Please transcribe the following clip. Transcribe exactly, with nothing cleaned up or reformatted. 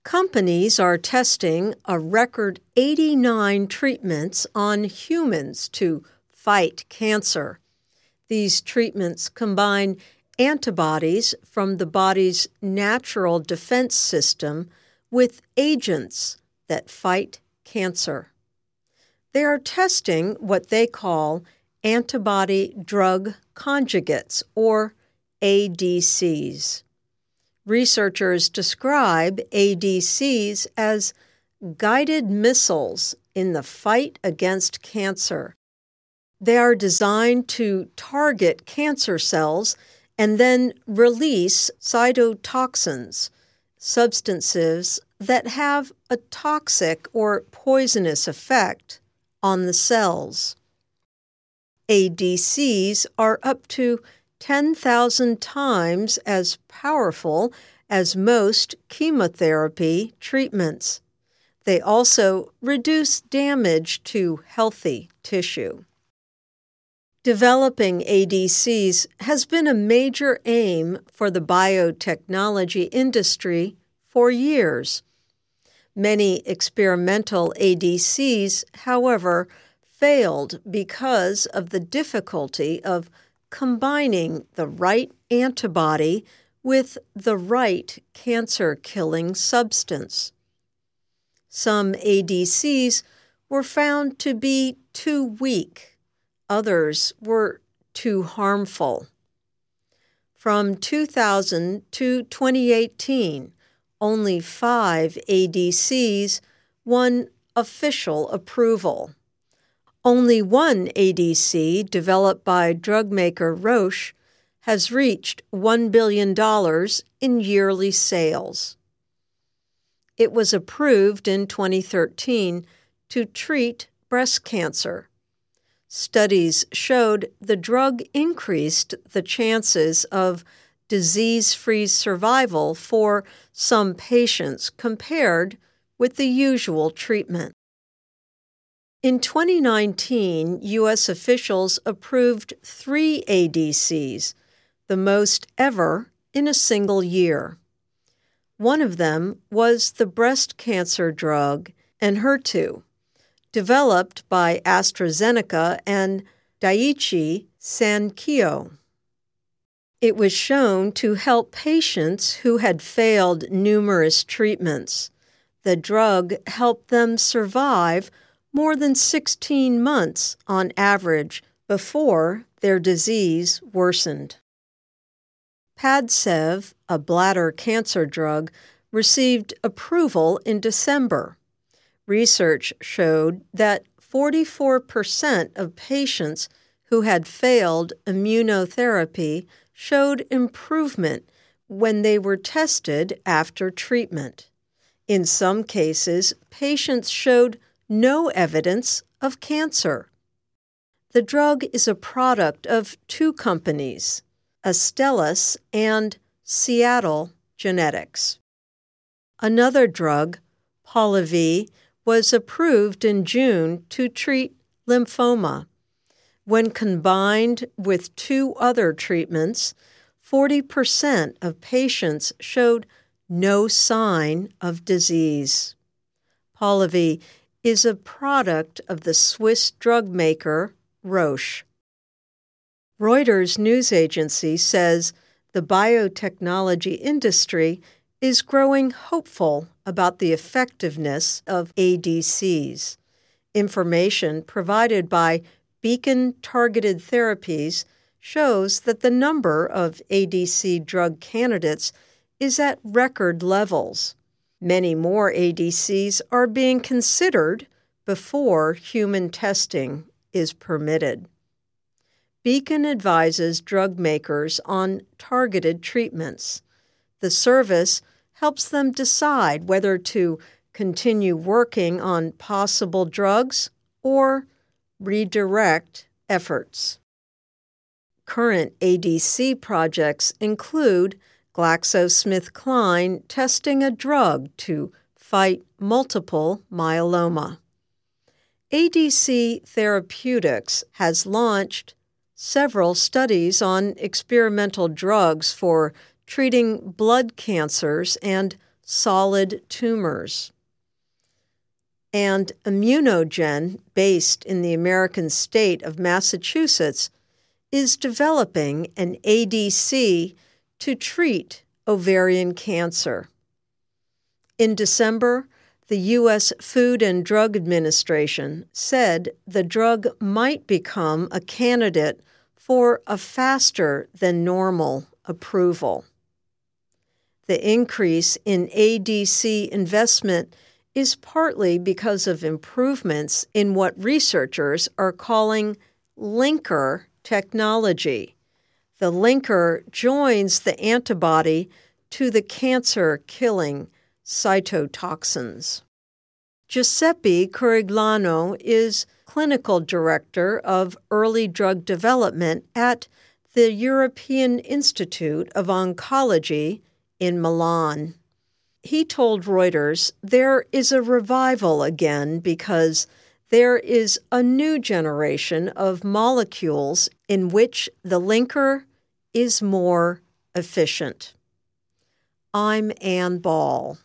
Companies are testing a record eighty-nine treatments on humans to fight cancer. These treatments combine antibodies from the body's natural defense system with agents that fight cancer. They are testing what they call antibody-drug conjugates, or A D Cs. Researchers describe A D Cs as guided missiles in the fight against cancer. They are designed to target cancer cells and then release cytotoxins, substances that have a toxic or poisonous effect on the cells. A D Cs are up to ten thousand times as powerful as most chemotherapy treatments. They also reduce damage to healthy tissue. Developing A D Cs has been a major aim for the biotechnology industry for years. Many experimental A D Cs, however, failed because of the difficulty of combining the right antibody with the right cancer-killing substance. Some A D Cs were found to be too weak. Others were too harmful. From two thousand to twenty eighteen, only five A D Cs won official approval. Only one A D C, developed by drug maker Roche, has reached one billion dollars in yearly sales. It was approved in twenty thirteen to treat breast cancer. Studies showed the drug increased the chances of disease-free survival for some patients compared with the usual treatment. In twenty nineteen, U S officials approved three A D Cs, the most ever in a single year. One of them was the breast cancer drug Enhertu, developed by AstraZeneca and Daiichi Sankyo. It was shown to help patients who had failed numerous treatments. The drug helped them survive more than sixteen months on average before their disease worsened. Padcev, a bladder cancer drug, received approval in December. Research showed that forty-four percent of patients who had failed immunotherapy showed improvement when they were tested after treatment. In some cases, patients showed no evidence of cancer. The drug is a product of two companies, Astellas and Seattle Genetics. Another drug, Polivy, was approved in June to treat lymphoma. When combined with two other treatments, forty percent of patients showed no sign of disease. Polivy is a product of the Swiss drug maker Roche. Reuters news agency says the biotechnology industry is growing hopeful about the effectiveness of A D Cs. Information provided by Beacon Targeted Therapies shows that the number of A D C drug candidates is at record levels. Many more A D Cs are being considered before human testing is permitted. Beacon advises drug makers on targeted treatments. The service helps them decide whether to continue working on possible drugs or redirect efforts. Current A D C projects include GlaxoSmithKline testing a drug to fight multiple myeloma. A D C Therapeutics has launched several studies on experimental drugs for treating blood cancers and solid tumors. And ImmunoGen, based in the American state of Massachusetts, is developing an A D C to treat ovarian cancer. In December, the U S Food and Drug Administration said the drug might become a candidate for a faster than normal approval. The increase in A D C investment is partly because of improvements in what researchers are calling linker technology. The linker joins the antibody to the cancer-killing cytotoxins. Giuseppe Corigliano is Clinical Director of Early Drug Development at the European Institute of Oncology in Milan. He told Reuters there is a revival again because there is a new generation of molecules in which the linker is more efficient. I'm Ann Ball.